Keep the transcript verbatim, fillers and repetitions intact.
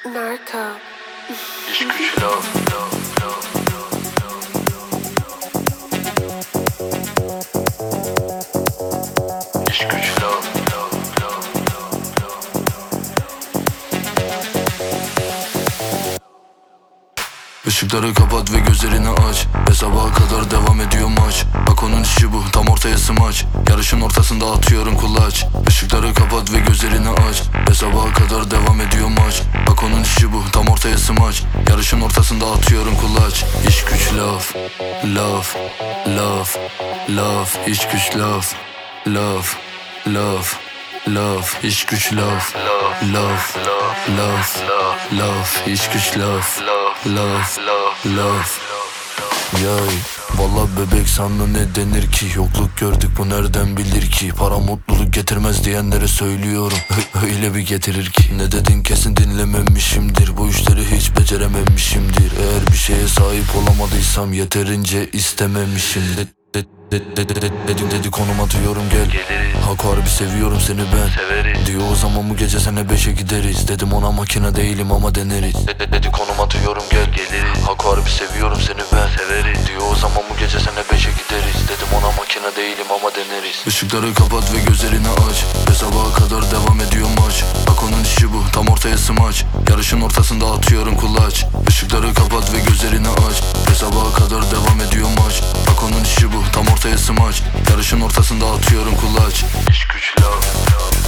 Narco. İş güç love, love, love, love, love. İş güç love, love, love, love, love. Işıkları kapat ve gözlerini aç ve sabaha kadar devam ediyor maç. Bak onun işi bu, tam ortaya smaç. Yarışın ortasında atıyorum kulaç. Işıkları kapat ve gözlerini aç ve sabaha kadar devam ediyor maç. Bak onun işi bu, tam ortaya smaç. Yarışın ortasında atıyorum kulaç. İş güç laf, laf, laf, laf. İş güç laf, laf, laf, laf. İş güç laf, laf, laf, laf. İş güç laf, laf, laf. Yay, valla bebek sana ne denir ki? Yokluk gördük bu nereden bilir ki? Para mutluluk getirmez diyenlere söylüyorum. Öyle bir getirir ki. Ne dedin kesin dinlememişimdir. Bu işleri hiç becerememişimdir. Eğer bir şeye sahip olamadıysam yeterince istememişimdir. De, de, de, de, de, dedim dedi konum atıyorum gel. Geliriz. Hak harbi seviyorum seni ben. Severiz. Diyor o zaman bu gece sene beşe gideriz. Dedim ona makine değilim ama deneriz. De, de, dedi konum atıyorum gel. Geliriz. Hak harbi seviyorum seni ben. Severiz. Diyor o zaman bu gece sene beşe gideriz. Dedim ona makine değilim ama deneriz. Işıkları kapat ve gözlerini aç ve sabaha kadar devam ediyor maç. Bak onun işi bu, tam ortaya smaç. Yarışın ortasında atıyorum kulaç. Işıkları kapat ve gözlerini aç ve sabaha kadar devam ediyor maç. Bak onun işi bu, tam ortaya smaç. Yarışın ortasında atıyorum kulaç. İş güç love, love.